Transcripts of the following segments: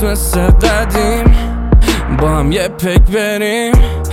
مثل قدیم با هم یه پک بریم.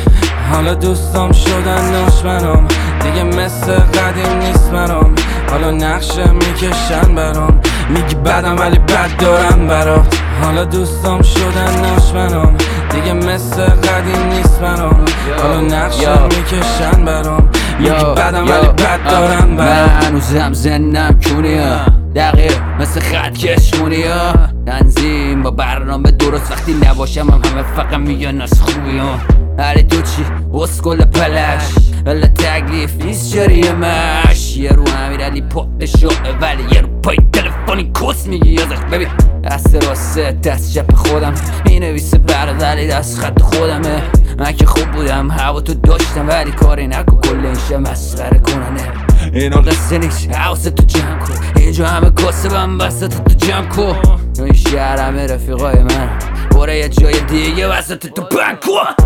حالا دوستام شدن دشمنام، دیگه مثل قدیم نیست برام. حالا نقشه میکشن برام، میگی بدم ولی بد دارم برات. حالا دوستام شدن دشمنام، دیگه مثل قدیم نیست برام. حالا نقشه میکشن برام، میگی بدم ولی بد دارم برات. من هنوزم زنم کونیا دقیق مثل خط کشمونی ها. تنظیم با برنامه درست، وقتی نباشم همه فقط میگن از خوبی ها. علی تو چی؟ اسکل پلش الا تکلیف نیست جریمش. یه رو امیرعلی پاپ شعه ولی یه رو پای تلفنی کس میگی یازخ. ببین دست راسته دست چپ خودم مینویسه برد ولی دست خط خودمه. من که خوب بودم هوا تو داشتم ولی کاری نکن کل این شه مسخره کننه. اینا قصه نیست حواست تو جمع کن، اینجا همه کاسبم وسط تو جمع کن. تو این شهر همه رفیقای من برای یه جای دیگه وسط تو بند کن.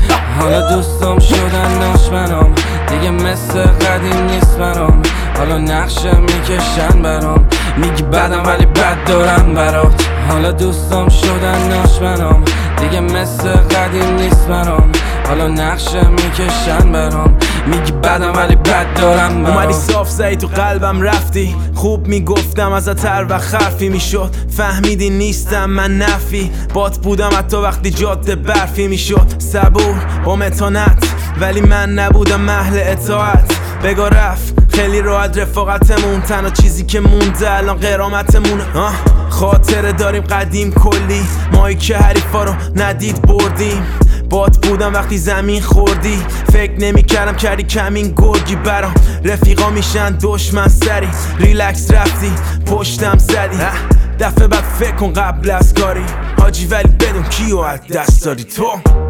حالا دوستام شدن دشمنام، دیگه مثل قدیم نیست برام. حالا نقشه میکشن برام، میگی بدم ولی بد دارم برات. حالا دوستام شدن دشمنام، دیگه مثل قدیم نیست برام. حالا نقشه میکشن برام، میگی بدم ولی بد دارم برات. اومدی صاف زدی تو قلبم رفتی، خوب میگفتم ازت هر وقت حرفی میشد. فهمیدی نیستم من نفی، بات بودم حتی وقتی جاده برفی میشد. صبور با متانت ولی من نبودم اهل اطاعت. بگا رفت خیلی راحت رفاقتمون، تنها چیزی که مونده الان قرامتمونه. خاطره داریم قدیم کلی، مایی که حریفا رو ندید بردیم. بات بودم وقتی زمین خوردی، فکر نمی کردم کردی کمین گرگی برام. رفیقا میشن دشمن سری، ریلکس رفتی پشتم زدی. دفعه بعد فکر کن قبل از کاری حاجی، ولی بدون کیو از دست دادی تو.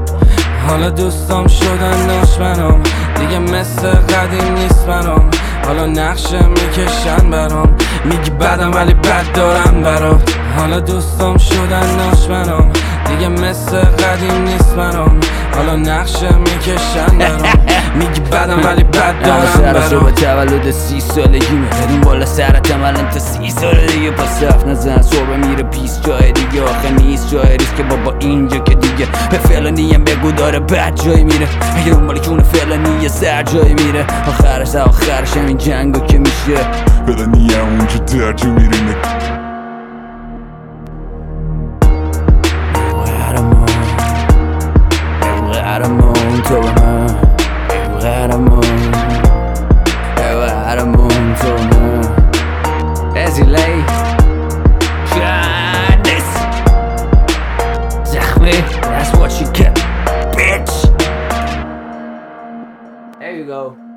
حالا دوستام شدن دشمنام، دیگه مثل قدیم نیست برام. حالا نقشه میکشن برام، میگی بدم ولی بد دارم برات. حالا دوستام شدن دشمنام، دیگه مثل قدیم نیست برام. حالا نقشه میکشن برام، میگی بدم ولی بد دارم برات. به تولد 30 سالگیمه بدون بالا سرتم الان تا 30 سال دیگه. پس حرف نزن صبح میره 20 جای دیگه. آخه نیست جای ریسک که بابا اینجا که دیگه به فلانیم بگو داره بد جای میره. اگه اون مالکون فلانی یه سر جای میره. آخرش همین جنگو که میشه فلانی اونجا در جو میره. قهرمان تو به من، قهرمان تو به من. ازیلی جانس زخمه. That's what you get, bitch. There you go.